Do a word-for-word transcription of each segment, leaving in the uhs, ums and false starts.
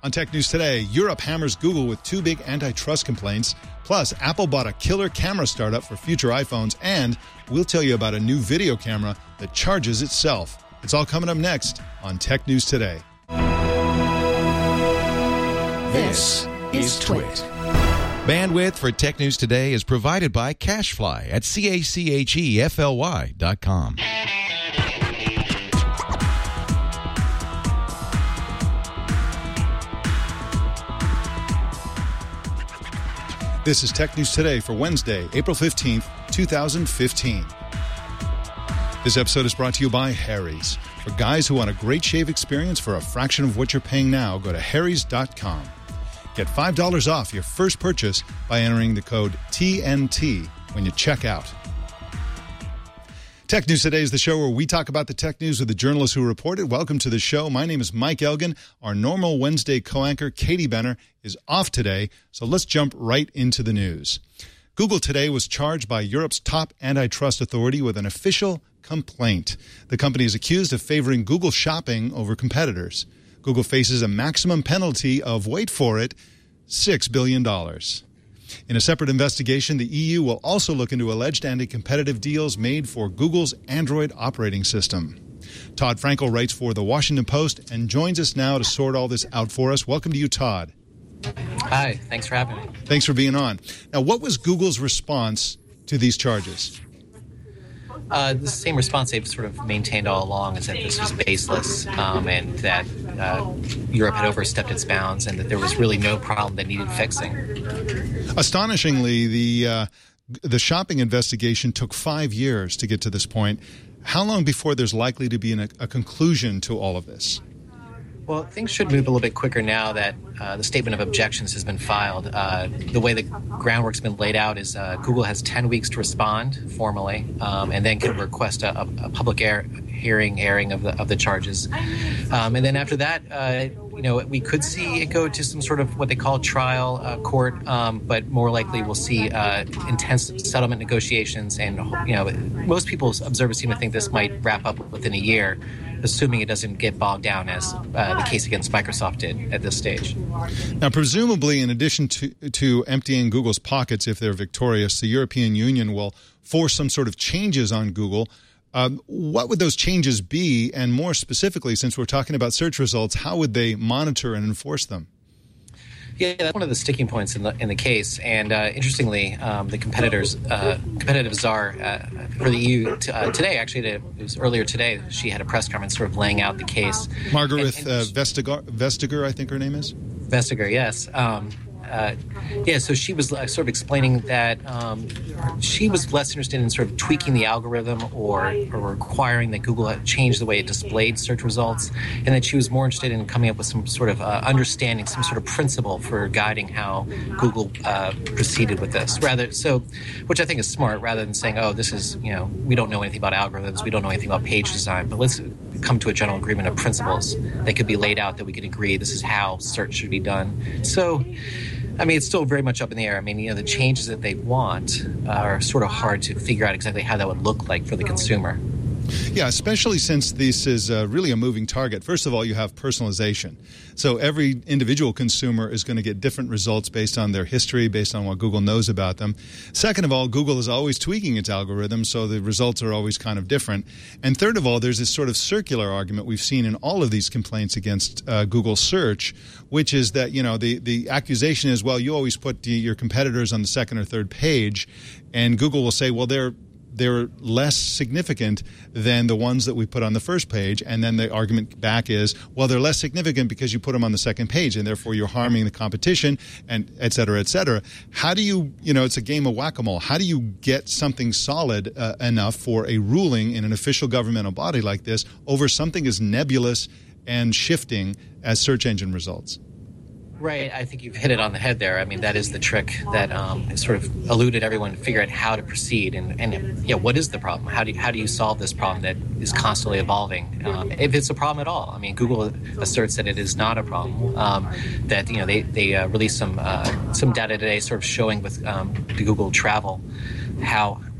On Tech News Today, Europe hammers Google with two big antitrust complaints. Plus, Apple bought a killer camera startup for future iPhones. And we'll tell you about a new video camera that charges itself. It's all coming up next on Tech News Today. This is Twit. Bandwidth for Tech News Today is provided by CacheFly at C A C H E F L Y dot com. This is Tech News Today for Wednesday, April fifteenth, twenty fifteen. This episode is brought to you by Harry's. For guys who want a great shave experience for a fraction of what you're paying now, go to harrys dot com. Get five dollars off your first purchase by entering the code T N T when you check out. Tech News Today is the show where we talk about the tech news with the journalists who report it. Welcome to the show. My name is Mike Elgin. Our normal Wednesday co-anchor, Katie Benner, is off today, so let's jump right into the news. Google today was charged by Europe's top antitrust authority with an official complaint. The company is accused of favoring Google Shopping over competitors. Google faces a maximum penalty of, wait for it, six billion dollars. In a separate investigation, the E U will also look into alleged anti-competitive deals made for Google's Android operating system. Todd Frankel writes for The Washington Post and joins us now to sort all this out for us. Welcome to you, Todd. Hi, thanks for having me. Thanks for being on. Now, what was Google's response to these charges? Uh, the same response they've sort of maintained all along is that this was baseless um, and that uh, Europe had overstepped its bounds and that there was really no problem that needed fixing. Astonishingly, the uh, the shopping investigation took five years to get to this point. How long before there's likely to be an, a conclusion to all of this? Well, things should move a little bit quicker now that uh, the statement of objections has been filed. Uh, the way the groundwork's been laid out is uh, Google has ten weeks to respond formally, um, and then can request a, a public air, hearing, airing of the of the charges. Um, and then after that, uh, you know, we could see it go to some sort of what they call trial uh, court, um, but more likely we'll see uh, intense settlement negotiations. And you know, most people, observers seem to think this might wrap up within a year, assuming it doesn't get bogged down as uh, the case against Microsoft did at this stage. Now, presumably, in addition to, to emptying Google's pockets if they're victorious, the European Union will force some sort of changes on Google. Um, what would those changes be? And more specifically, since we're talking about search results, how would they monitor and enforce them? Yeah, that's one of the sticking points in the in the case. And uh, interestingly, um, the competitors, uh, competitive czar uh, for the E U t- uh, today, actually, it was earlier today, she had a press conference sort of laying out the case. Margaret and, and uh, Vestager, Vestager, I think her name is? Vestager, yes. Um, uh, yeah, so she was uh, sort of explaining that um, she was less interested in sort of tweaking the algorithm or, or requiring that Google change the way it displayed search results, and that she was more interested in coming up with some sort of uh, understanding, some sort of principle for guiding how Google uh, proceeded with this. Rather, so, which I think is smart, rather than saying, "Oh, this is you know we don't know anything about algorithms, we don't know anything about page design," but let's come to a general agreement of principles that could be laid out that we could agree this is how search should be done. So. I mean, it's still very much up in the air. I mean, you know, the changes that they want are sort of hard to figure out exactly how that would look like for the consumer. Yeah, especially since this is uh, really a moving target. First of all, you have personalization. So every individual consumer is going to get different results based on their history, based on what Google knows about them. Second of all, Google is always tweaking its algorithm, so the results are always kind of different. And third of all, there's this sort of circular argument we've seen in all of these complaints against uh, Google Search, which is that, you know, the, the accusation is, well, you always put the, your competitors on the second or third page, and Google will say, well, they're they're less significant than the ones that we put on the first page. And then the argument back is, well, they're less significant because you put them on the second page, and therefore you're harming the competition, and et cetera, et cetera. How do you, you know, it's a game of whack-a-mole. How do you get something solid uh, enough for a ruling in an official governmental body like this over something as nebulous and shifting as search engine results? Right. I think you've hit it on the head there. I mean, that is the trick that um, has sort of eluded everyone to figure out how to proceed. And, and yeah, what is the problem? How do you, how do you solve this problem that is constantly evolving? Um, if it's a problem at all. I mean, Google asserts that it is not a problem. Um, that, you know, they, they uh, released some uh, some data today sort of showing with um, the Google Travel how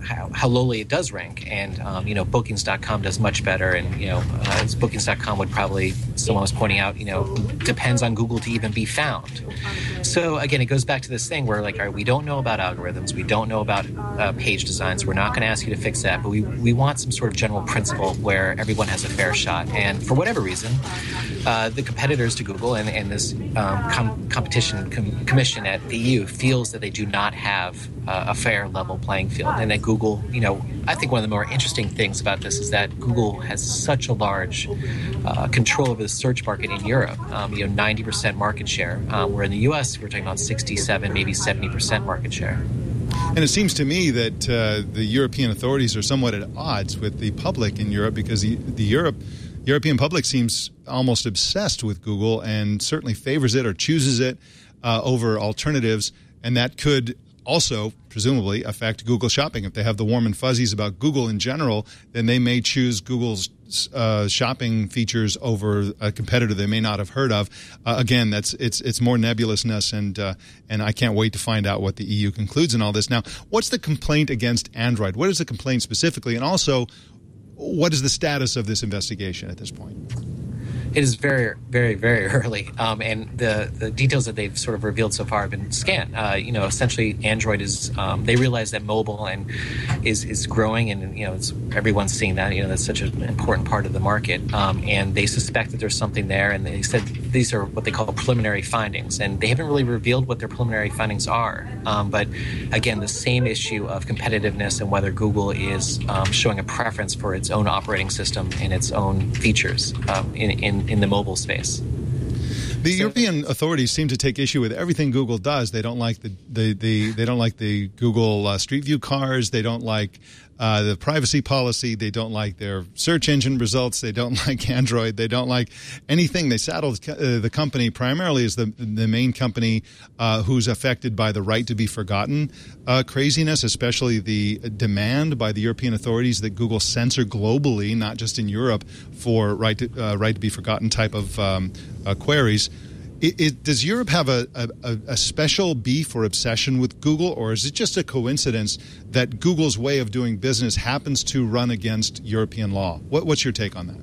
how, how lowly it does rank. And, um, you know, Bookings dot com does much better. And, you know, uh, Bookings dot com would probably, someone was pointing out, you know, depends on Google to even be found. So, again, it goes back to this thing where, like, all right, we don't know about algorithms. We don't know about uh, page designs. We're not going to ask you to fix that. But we, we want some sort of general principle where everyone has a fair shot. And for whatever reason, uh, the competitors to Google and, and this um, com- competition com- commission at the E U feels that they do not have uh, a fair level playing field. And that Google, you know, I think one of the more interesting things about this is that Google has such a large uh, control over the search market in Europe. Um, you know, ninety percent market share. Um, where in the U S, we're talking about sixty-seven, maybe seventy percent market share. And it seems to me that uh, the European authorities are somewhat at odds with the public in Europe, because the, the Europe European public seems almost obsessed with Google and certainly favors it or chooses it uh, over alternatives, and that could also presumably affect Google shopping. If they have the warm and fuzzies about Google in general, then they may choose Google's uh, shopping features over a competitor they may not have heard of. Uh, again, that's it's it's more nebulousness, and uh, and I can't wait to find out what the E U concludes in all this. Now, what's the complaint against Android? What is the complaint specifically, and also, what is the status of this investigation at this point? It is very, very, very early, um, and the, the details that they've sort of revealed so far have been scant. Uh, you know, essentially, Android is um, they realize that mobile and is is growing, and you know, it's, everyone's seeing that. You know, that's such an important part of the market, um, and they suspect that there's something there. And they said these are what they call preliminary findings, and they haven't really revealed what their preliminary findings are. Um, but again, the same issue of competitiveness and whether Google is um, showing a preference for its own operating system and its own features um, in in in the mobile space. The so, European authorities seem to take issue with everything Google does. They don't like the, the, the they don't like the Google uh, Street View cars. They don't like uh, the privacy policy. They don't like their search engine results. They don't like Android. They don't like anything. They saddled uh, the company primarily as the the main company uh, who's affected by the right to be forgotten uh, craziness, especially the demand by the European authorities that Google censor globally, not just in Europe, for right to, uh, right to be forgotten type of um, uh, queries. It, it, does Europe have a, a, a special beef or obsession with Google, or is it just a coincidence that Google's way of doing business happens to run against European law? What, what's your take on that?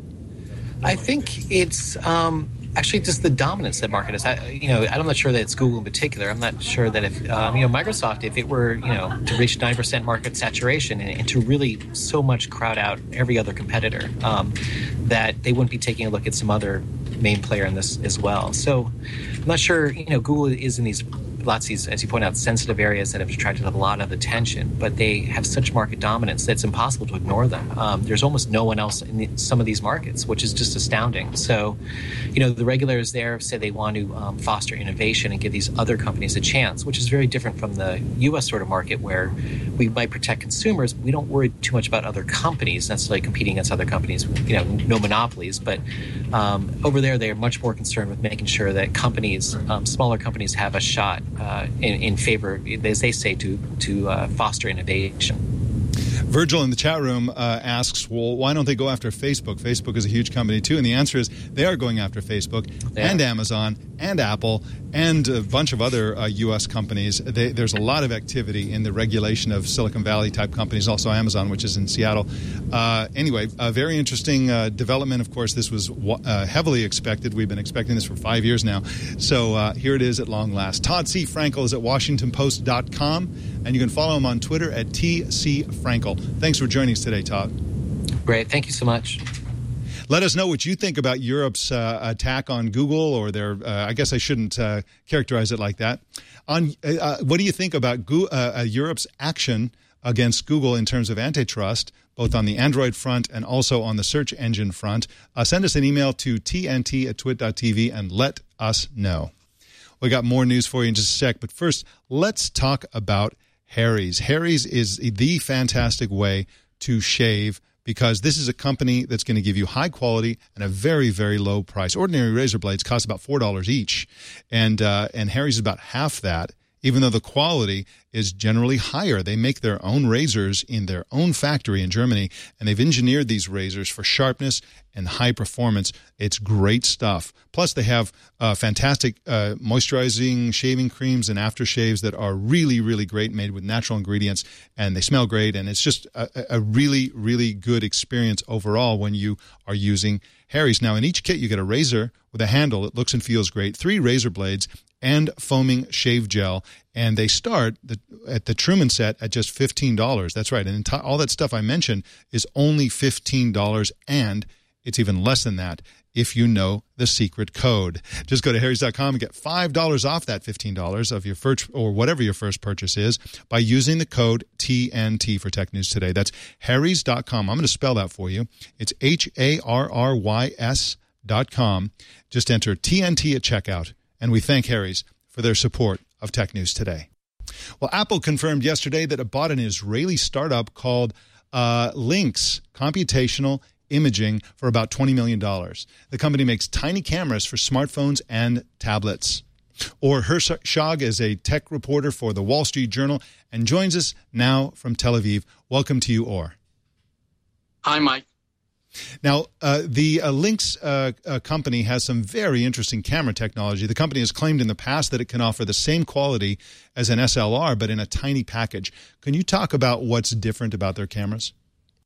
I think it's um, actually just the dominance that market is. I, you know, I'm not sure that it's Google in particular. I'm not sure that if um, you know Microsoft, if it were you know to reach nine percent market saturation and, and to really so much crowd out every other competitor, um, that they wouldn't be taking a look at some other main player in this as well. So I'm not sure, you know, Google is in these lots of these, as you point out, sensitive areas that have attracted a lot of attention, but they have such market dominance that it's impossible to ignore them. Um, there's almost no one else in the, some of these markets, which is just astounding. So, you know, the regulators there say they want to um, foster innovation and give these other companies a chance, which is very different from the U S sort of market where we might protect consumers, but we don't worry too much about other companies necessarily competing against other companies, you know, no monopolies. But um, over there, they're much more concerned with making sure that companies, um, smaller companies, have a shot Uh, in, in favor, as they say, to to uh, foster innovation. Virgil in the chat room uh, asks, well, why don't they go after Facebook? Facebook is a huge company, too. And the answer is they are going after Facebook yeah. and Amazon and Apple and a bunch of other uh, U S companies. They, there's a lot of activity in the regulation of Silicon Valley-type companies, also Amazon, which is in Seattle. Uh, anyway, a very interesting uh, development. Of course, this was uh, heavily expected. We've been expecting this for five years now. So uh, here it is at long last. Todd C. Frankel is at Washington Post dot com, and you can follow him on Twitter at T C Frankel. Thanks for joining us today, Todd. Great. Thank you so much. Let us know what you think about Europe's uh, attack on Google, or their, uh, I guess I shouldn't uh, characterize it like that. On uh, what do you think about Go- uh, Europe's action against Google in terms of antitrust, both on the Android front and also on the search engine front? Uh, send us an email to T N T at twit dot T V and let us know. We got more news for you in just a sec, but first, let's talk about Harry's. Harry's is the fantastic way to shave, because this is a company that's going to give you high quality and a very, very low price. Ordinary razor blades cost about four dollars each, and uh, and Harry's is about half that even though the quality is generally higher. They make their own razors in their own factory in Germany, and they've engineered these razors for sharpness and high performance. It's great stuff. Plus, they have uh, fantastic uh, moisturizing shaving creams and aftershaves that are really, really great, made with natural ingredients, and they smell great, and it's just a, a really, really good experience overall when you are using Harry's. Now, in each kit, you get a razor with a handle that looks and feels great, three razor blades, and foaming shave gel, and they start the, at the Truman set at just fifteen dollars. That's right, and enti- all that stuff I mentioned is only fifteen dollars, and it's even less than that if you know the secret code. Just go to harrys dot com and get five dollars off that fifteen dollars of your first, or whatever your first purchase is, by using the code T N T for Tech News Today. That's harrys dot com. I'm going to spell that for you. It's H A R R Y S dot com. Just enter T N T at checkout. And we thank Harry's for their support of Tech News Today. Well, Apple confirmed yesterday that it bought an Israeli startup called uh, Lynx Computational Imaging for about twenty million dollars. The company makes tiny cameras for smartphones and tablets. Or Hershag is a tech reporter for the Wall Street Journal and joins us now from Tel Aviv. Welcome to you, Or. Hi, Mike. Now, uh, the uh, Lynx uh, uh, company has some very interesting camera technology. The company has claimed in the past that it can offer the same quality as an S L R, but in a tiny package. Can you talk about what's different about their cameras?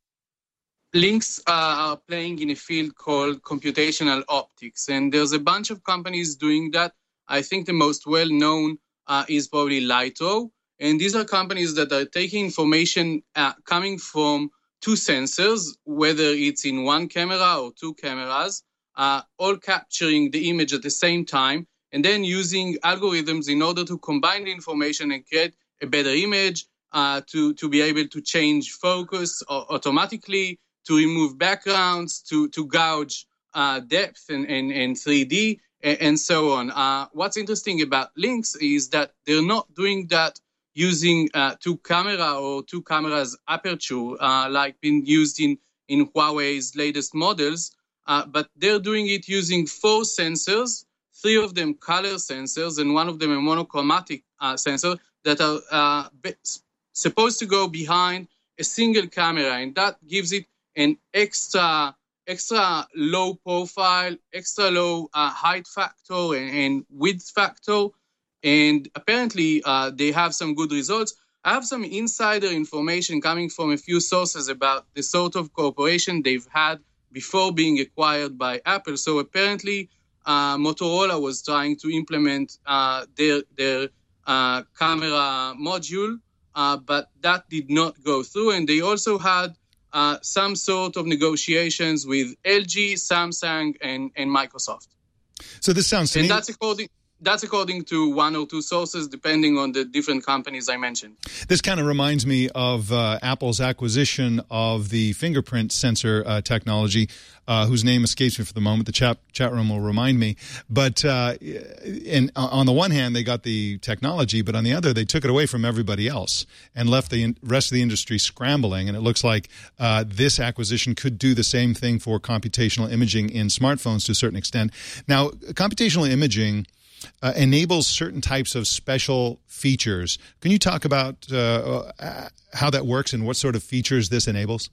Lynx uh, are playing in a field called computational optics, and there's a bunch of companies doing that. I think the most well-known uh, is probably Lytro, and these are companies that are taking information uh, coming from two sensors, whether it's in one camera or two cameras, uh, all capturing the image at the same time, and then using algorithms in order to combine the information and create a better image, uh, to, to be able to change focus automatically, to remove backgrounds, to, to gauge uh, depth and, and, and three D, and, and so on. Uh, what's interesting about Lynx is that they're not doing that using uh, two camera or two cameras aperture, uh, like being used in, in Huawei's latest models, uh, but they're doing it using four sensors, three of them color sensors, and one of them a monochromatic uh, sensor that are uh, be- supposed to go behind a single camera, and that gives it an extra, extra low profile, extra low uh, height factor and, and width factor. And apparently, uh, they have some good results. I have some insider information coming from a few sources about the sort of cooperation they've had before being acquired by Apple. So apparently, uh, Motorola was trying to implement uh, their, their uh, camera module, uh, but that did not go through. And they also had uh, some sort of negotiations with L G, Samsung, and, and Microsoft. So this sounds to and me... that's according... That's according to one or two sources, depending on the different companies I mentioned. This kind of reminds me of uh, Apple's acquisition of the fingerprint sensor uh, technology, uh, whose name escapes me for the moment. The chat, chat room will remind me. But uh, in, on the one hand, they got the technology, but on the other, they took it away from everybody else and left the rest of the industry scrambling. And it looks like uh, this acquisition could do the same thing for computational imaging in smartphones to a certain extent. Now, computational imaging Uh, enables certain types of special features. Can you talk about uh, how that works and what sort of features this enables?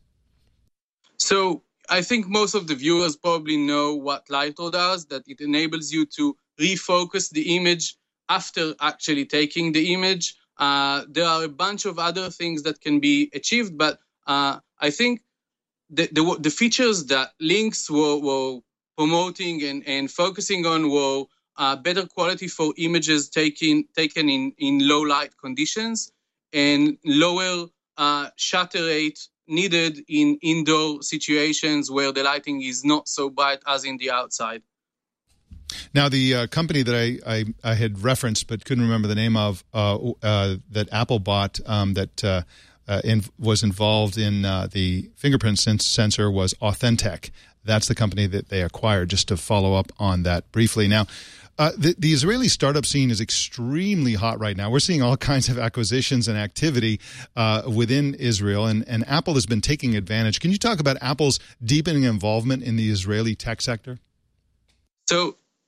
So I think most of the viewers probably know what Lytro does, that it enables you to refocus the image after actually taking the image. Uh, there are a bunch of other things that can be achieved, but uh, I think the, the, the features that Lynx were, were promoting and, and focusing on were Uh, better quality for images taken taken in, in low light conditions, and lower uh, shutter rate needed in indoor situations where the lighting is not so bright as in the outside. Now, the uh, company that I, I, I had referenced but couldn't remember the name of, uh, uh, that Apple bought, um, that uh, uh, in, was involved in uh, the fingerprint sens- sensor was Authentech. That's the company that they acquired, just to follow up on that briefly. Now, Uh, the, the Israeli startup scene is extremely hot right now. We're seeing all kinds of acquisitions and activity uh, within Israel, and, and Apple has been taking advantage. Can you talk about Apple's deepening involvement in the Israeli tech sector? So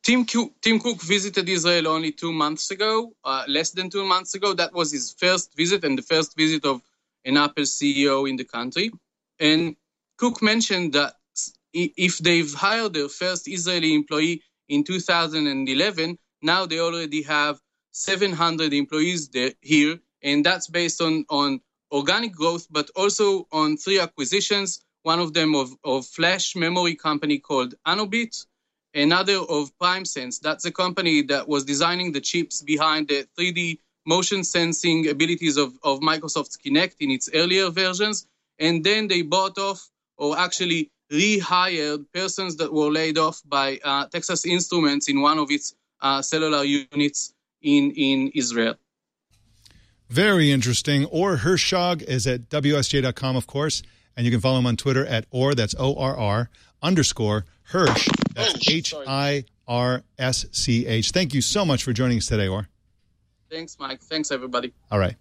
Tim, Cook, Tim Cook visited Israel only two months ago, uh, less than two months ago. That was his first visit and the first visit of an Apple C E O in the country. And Cook mentioned that if they've hired their first Israeli employee in two thousand eleven, now they already have seven hundred employees there, here, and that's based on, on organic growth, but also on three acquisitions, one of them of, of flash memory company called Anobit, another of PrimeSense. That's a company that was designing the chips behind the three D motion sensing abilities of, of Microsoft's Kinect in its earlier versions, and then they bought off, or actually rehired, persons that were laid off by uh, Texas Instruments in one of its uh, cellular units in, in Israel. Very interesting. Or Hershog is at W S J dot com, of course, and you can follow him on Twitter at or, that's O R R, underscore Hirsch, that's H I R S C H. Thank you so much for joining us today, Or. Thanks, Mike. Thanks, everybody. All right.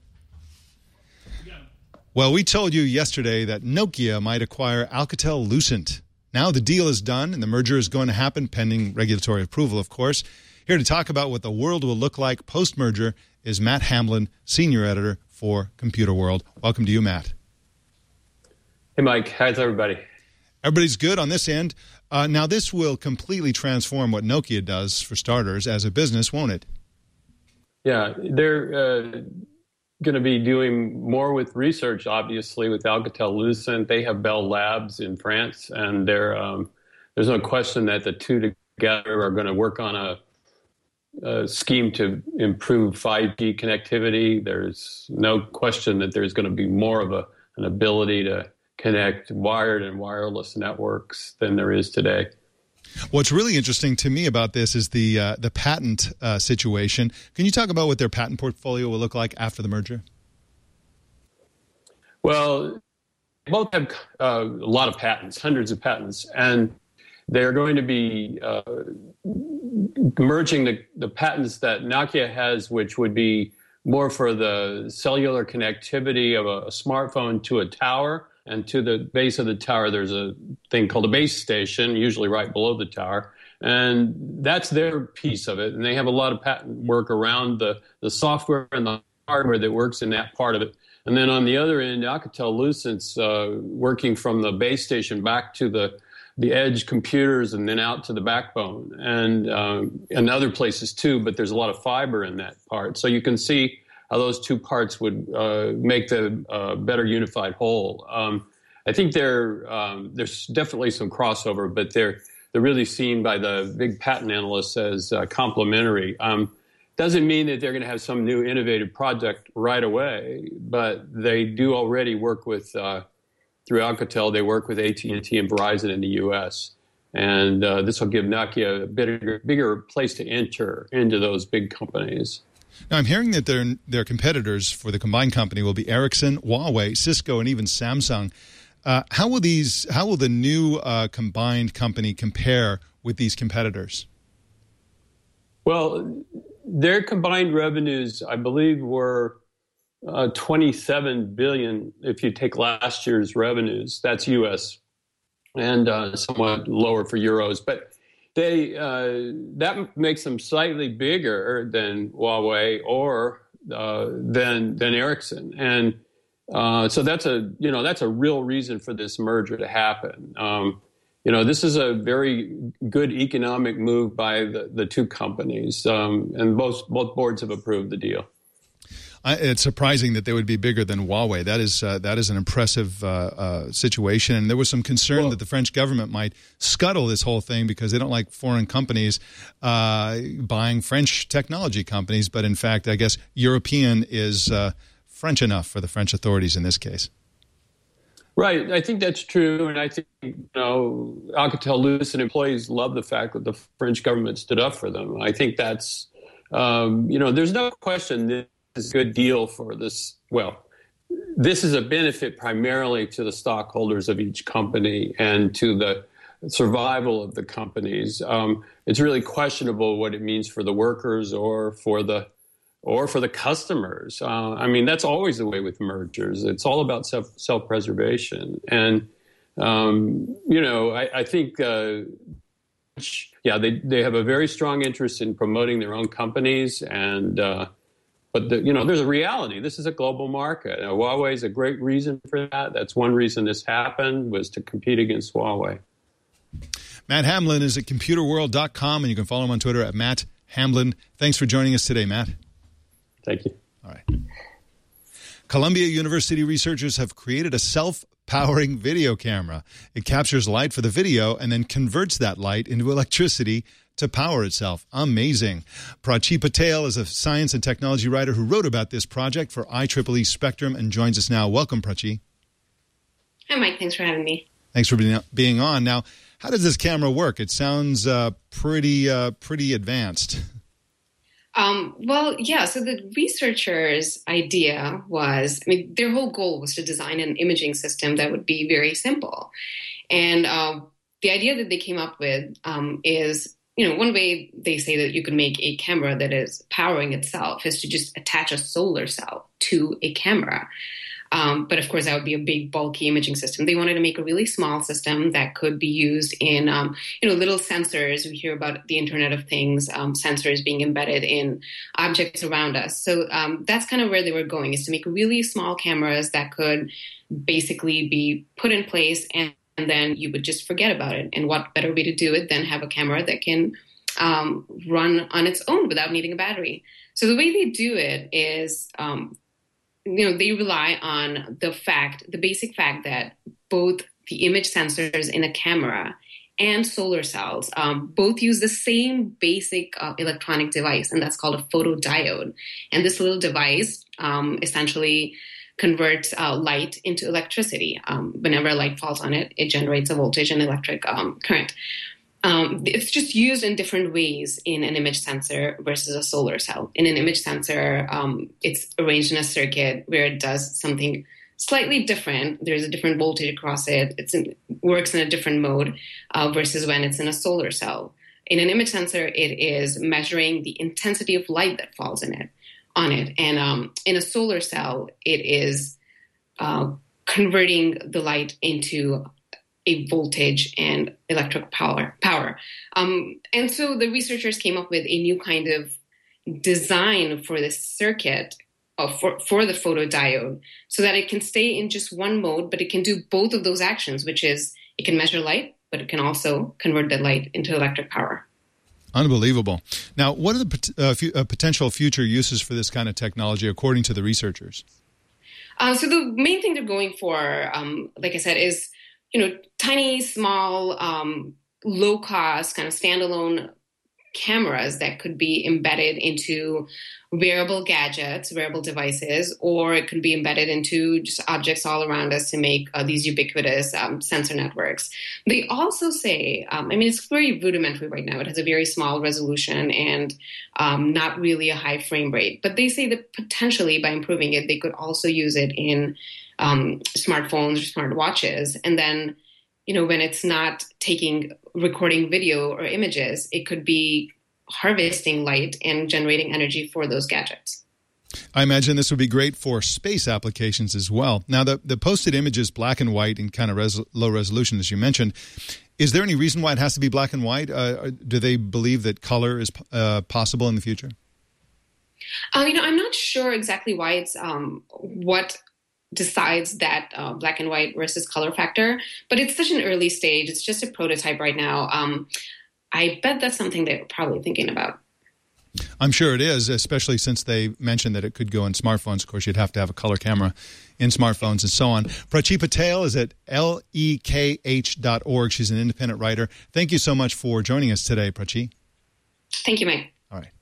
Well, we told you yesterday that Nokia might acquire Alcatel-Lucent. Now the deal is done, and the merger is going to happen pending regulatory approval, of course. Here to talk about what the world will look like post-merger is Matt Hamblin, senior editor for Computer World. Welcome to you, Matt. Hey, Mike. How's everybody? Everybody's good on this end. Uh, now, this will completely transform what Nokia does, for starters, as a business, won't it? Yeah, they're uh, going to be doing more with research, obviously, with Alcatel-Lucent. They have Bell Labs in France, and they're, um, there's no question that the two together are going to work on a Uh, scheme to improve five G connectivity. There's no question that there's going to be more of a, an ability to connect wired and wireless networks than there is today. What's really interesting to me about this is the uh, the patent uh, situation. Can you talk about what their patent portfolio will look like after the merger? Well, they both have uh, a lot of patents, hundreds of patents, and they're going to be uh, merging the, the patents that Nokia has, which would be more for the cellular connectivity of a, a smartphone to a tower. And to the base of the tower, there's a thing called a base station, usually right below the tower. And that's their piece of it. And they have a lot of patent work around the, the software and the hardware that works in that part of it. And then on the other end, Alcatel-Lucent's uh, working from the base station back to the the edge computers and then out to the backbone and, um, and other places too, but there's a lot of fiber in that part. So you can see how those two parts would uh, make the uh, better unified whole. Um, I think they're, um, there's definitely some crossover, but they're, they're really seen by the big patent analysts as uh, complementary. Um, doesn't mean that they're going to have some new innovative project right away, but they do already work with uh, through Alcatel, they work with A T and T and Verizon in the U S, and uh, this will give Nokia a bigger, bigger place to enter into those big companies. Now, I'm hearing that their their competitors for the combined company will be Ericsson, Huawei, Cisco, and even Samsung. Uh, how will these? How will the new uh, combined company compare with these competitors? Well, their combined revenues, I believe, were Uh, twenty-seven billion if you take last year's revenues. That's U S and uh, somewhat lower for euros. But they uh, that makes them slightly bigger than Huawei or uh, than than Ericsson. And uh, so that's a you know that's a real reason for this merger to happen. Um, you know, this is a very good economic move by the, the two companies, um, and both both boards have approved the deal. It's surprising that they would be bigger than Huawei. That is uh, that is an impressive uh, uh, situation. And there was some concern well, that the French government might scuttle this whole thing because they don't like foreign companies uh, buying French technology companies. But in fact, I guess European is uh, French enough for the French authorities in this case. Right. I think that's true. And I think, you know, Alcatel-Lucent employees love the fact that the French government stood up for them. I think that's, um, you know, there's no question that is a good deal for this. Well, this is a benefit primarily to the stockholders of each company and to the survival of the companies. Um, it's really questionable what it means for the workers or for the or for the customers. Uh, I mean, that's always the way with mergers. It's all about self, self-preservation. And, um, you know, I, I think uh, Yeah, they, they have a very strong interest in promoting their own companies. And uh, but, the, you know, there's a reality. This is a global market. Uh, Huawei is a great reason for that. That's one reason this happened, was to compete against Huawei. Matt Hamblin is at computer world dot com, and you can follow him on Twitter at Matt Hamblin. Thanks for joining us today, Matt. Thank you. All right. Columbia University researchers have created a self-powering video camera. It captures light for the video and then converts that light into electricity to power itself. Amazing. Prachi Patel is a science and technology writer who wrote about this project for I triple E Spectrum and joins us now. Welcome, Prachi. Hi, Mike. Thanks for having me. Thanks for being, being on. Now, how does this camera work? It sounds uh, pretty, uh, pretty advanced. Um, well, yeah, so the researchers' idea was, I mean, their whole goal was to design an imaging system that would be very simple. And uh, the idea that they came up with um, is, you know, one way they say that you can make a camera that is powering itself is to just attach a solar cell to a camera. Um, but of course, that would be a big, bulky imaging system. They wanted to make a really small system that could be used in, um, you know, little sensors. We hear about the Internet of Things, um, sensors being embedded in objects around us. So um, that's kind of where they were going, is to make really small cameras that could basically be put in place, and, and then you would just forget about it. And what better way to do it than have a camera that can um, run on its own without needing a battery. So the way they do it is, um, you know, they rely on the fact, the basic fact that both the image sensors in a camera and solar cells um, both use the same basic uh, electronic device, and that's called a photodiode. And this little device um, essentially converts uh, light into electricity. Um, whenever light falls on it, it generates a voltage and electric um, current. Um, it's just used in different ways in an image sensor versus a solar cell. In an image sensor, um, it's arranged in a circuit where it does something slightly different. There's a different voltage across it. It's in, works in a different mode uh, versus when it's in a solar cell. In an image sensor, it is measuring the intensity of light that falls in it, on it. And um, in a solar cell, it is uh, converting the light into a voltage and electric power. power. Um, and so the researchers came up with a new kind of design for this circuit, uh, for, for the photodiode, so that it can stay in just one mode, but it can do both of those actions, which is it can measure light, but it can also convert that light into electric power. Unbelievable. Now, what are the uh, f- uh, potential future uses for this kind of technology, according to the researchers? Uh, so the main thing they're going for, um, like I said, is you know, tiny, small, um, low-cost, kind of standalone cameras that could be embedded into wearable gadgets, wearable devices, or it could be embedded into just objects all around us to make uh, these ubiquitous um, sensor networks. They also say, um, I mean, it's very rudimentary right now. It has a very small resolution and um, not really a high frame rate. But they say that potentially by improving it, they could also use it in um, smartphones or smartwatches. And then, you know, when it's not taking, recording video or images, it could be harvesting light and generating energy for those gadgets. I imagine this would be great for space applications as well. Now, the, the posted image is black and white and kind of res- low resolution, as you mentioned. Is there any reason why it has to be black and white? Uh, do they believe that color is uh, possible in the future? Uh, you know, I'm not sure exactly why it's um, what decides that uh, black and white versus color factor, but it's such an early stage. It's just a prototype right now. Um, I bet that's something they're probably thinking about. I'm sure it is, especially since they mentioned that it could go in smartphones. Of course, you'd have to have a color camera in smartphones and so on. Prachi Patel is at L E K H dot org. She's an independent writer. Thank you so much for joining us today, Prachi. Thank you, Mike. All right.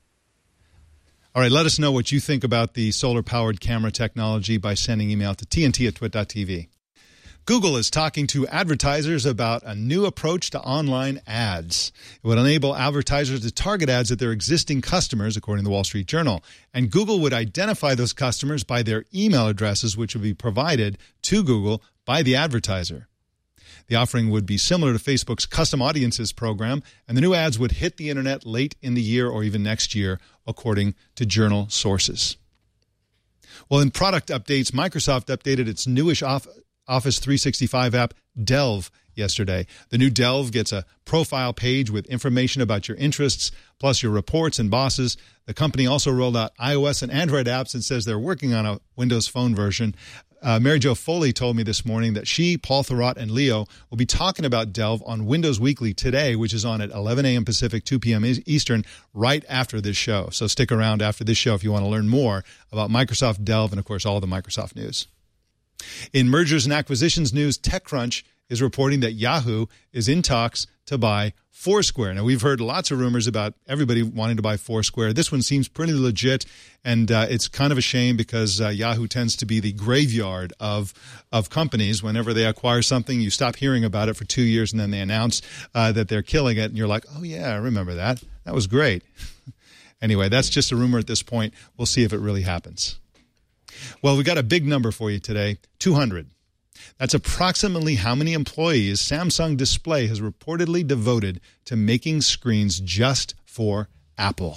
All right, let us know what you think about the solar-powered camera technology by sending email to T N T at twit dot T V. Google is talking to advertisers about a new approach to online ads. It would enable advertisers to target ads at their existing customers, according to the Wall Street Journal. And Google would identify those customers by their email addresses, which would be provided to Google by the advertiser. The offering would be similar to Facebook's Custom Audiences program, and the new ads would hit the internet late in the year or even next year, according to Journal sources. Well, in product updates, Microsoft updated its newish off- Office three sixty-five app, Delve, yesterday. The new Delve gets a profile page with information about your interests, plus your reports and bosses. The company also rolled out iOS and Android apps and says they're working on a Windows Phone version. Uh, Mary Jo Foley told me this morning that she, Paul Thurrott, and Leo will be talking about Delve on Windows Weekly today, which is on at eleven a.m. Pacific, two p.m. Eastern, right after this show. So stick around after this show if you want to learn more about Microsoft Delve and, of course, all the Microsoft news. In mergers and acquisitions news, TechCrunch is reporting that Yahoo is in talks to buy Foursquare. Now, we've heard lots of rumors about everybody wanting to buy Foursquare. This one seems pretty legit, and uh, it's kind of a shame because uh, Yahoo tends to be the graveyard of of companies. Whenever they acquire something, you stop hearing about it for two years, and then they announce uh, that they're killing it, and you're like, oh, yeah, I remember that. That was great. Anyway, that's just a rumor at this point. We'll see if it really happens. Well, we got a big number for you today, two hundred. That's approximately how many employees Samsung Display has reportedly devoted to making screens just for Apple.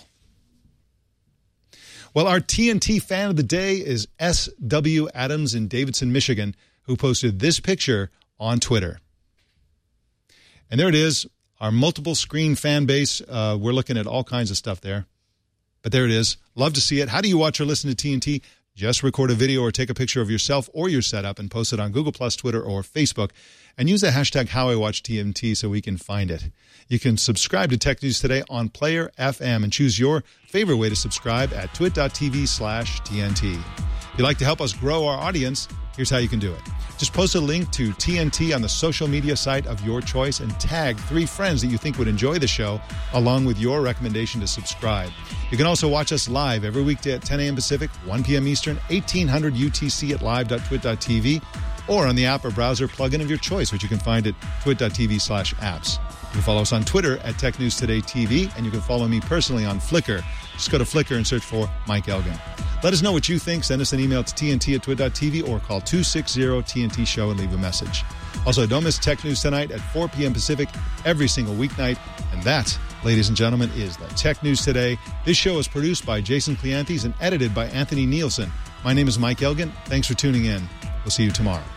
Well, our T N T fan of the day is S W Adams in Davidson, Michigan, who posted this picture on Twitter. And there it is, our multiple screen fan base. Uh, we're looking at all kinds of stuff there. But there it is. Love to see it. How do you watch or listen to T N T? Just record a video or take a picture of yourself or your setup and post it on Google Plus, Twitter, or Facebook. And use the hashtag HowIWatchTNT so we can find it. You can subscribe to Tech News Today on Player F M and choose your favorite way to subscribe at twit.tv slash TNT. If you'd like to help us grow our audience, here's how you can do it. Just post a link to T N T on the social media site of your choice and tag three friends that you think would enjoy the show along with your recommendation to subscribe. You can also watch us live every weekday at ten a.m. Pacific, one p.m. Eastern, eighteen hundred U T C at live dot twit dot t v or on the app or browser plugin of your choice, which you can find at twit.tv slash apps. You can follow us on Twitter at Tech News Today T V, and you can follow me personally on Flickr. Just go to Flickr and search for Mike Elgin. Let us know what you think. Send us an email to T N T at twit dot t v or call two six zero T N T show and leave a message. Also, don't miss Tech News Tonight at four p.m. Pacific every single weeknight. And that, ladies and gentlemen, is the Tech News Today. This show is produced by Jason Cleanthes and edited by Anthony Nielsen. My name is Mike Elgin. Thanks for tuning in. We'll see you tomorrow.